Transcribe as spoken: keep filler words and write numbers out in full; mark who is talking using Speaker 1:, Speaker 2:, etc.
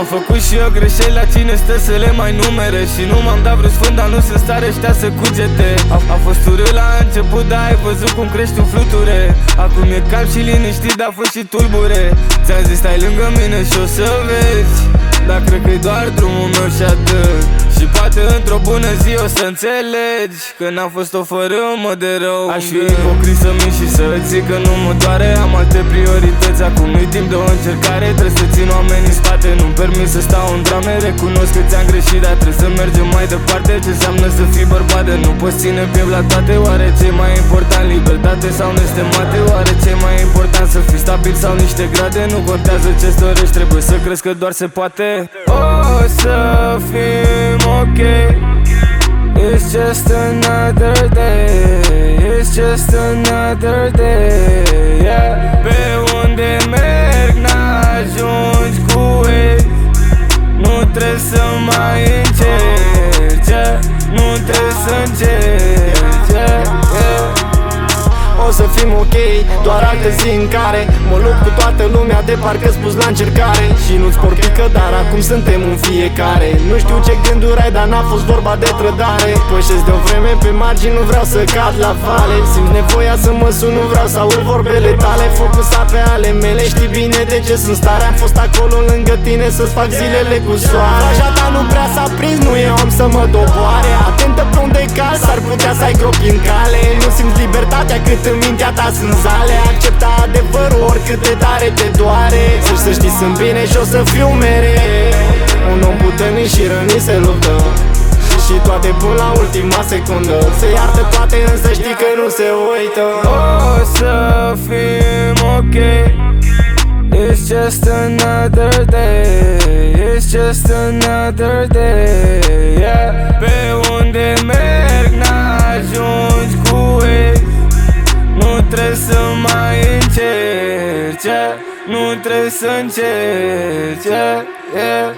Speaker 1: Am făcut și eu greșeli, la cine stă să le mai numere. Și nu m-am dat vreo sfânt, dar nu sunt stare ăștia să cugete. a, a fost urât la început, dar ai văzut cum crești un fluture. Acum e calm și liniștit, dar fost și tulbure. Ți-am zis stai lângă mine și o să vezi, dar cred că-i doar drumul meu și atât. Și poate într-o bună zi o să înțelegi că n-am fost o fărâmă de rău. Aș fi ipocrit să mint și să zic că nu mă doare. Am alte priorități, acum nu-i timp de o încercare. Trebuie să țin oamenii în spate, nu-mi permit să stau în drame. Recunosc că ți-am greșit, dar trebuie să mergem mai departe. Ce înseamnă să fii bărbat de nu poți ține piept la toate. Oare ce-i mai important, libertate sau nestemate? Oare ce-i mai important, să fii stabil sau niște grade? Nu contează ce-ți dorești, trebuie să crezi că doar se poate. O să fim ok, it's just another day, it's just another day, yeah. Pe unde merg n-ajungi cu ei, nu trebuie să mai încerci, yeah. Nu trebuie să încerci, yeah, yeah.
Speaker 2: O să fim ok, doar alte zi în care mă lupt cu toată lumea de parcă-s pus la încercare. Și nu-ți porpică, dar acum suntem în fiecare. Nu știu ce gânduri ai, dar n-a fost vorba de trădare. Pășesc de o vreme pe margini, nu vreau să cad la vale. Simt nevoia să mă sun, nu vreau să aud vorbele tale. Focusat pe ale mele, știi bine de ce sunt stare. Am fost acolo lângă tine să-ți fac zilele cu soare. Vraja ta nu prea s-a prins, nu e om să mă doboare. Atentă pe unde cal, s-ar putea să ai gropi în cale. Nu simți libertatea cât în mintea ta sunt zale. Accepta adevărul oricât de tare te doare. Să, să știi sunt bine și o să fiu mereu. Un om puternic și rănit se luptă și, și toate până la ultima secundă. Se iartă toate, însă știi că nu se uită.
Speaker 1: O să fim ok, it's just another day, it's just another day, yeah. Pe unde merg n-ajungi cu ei, nu trebuie să mai încerci, yeah. Nu trebuie să încerci, yeah, yeah.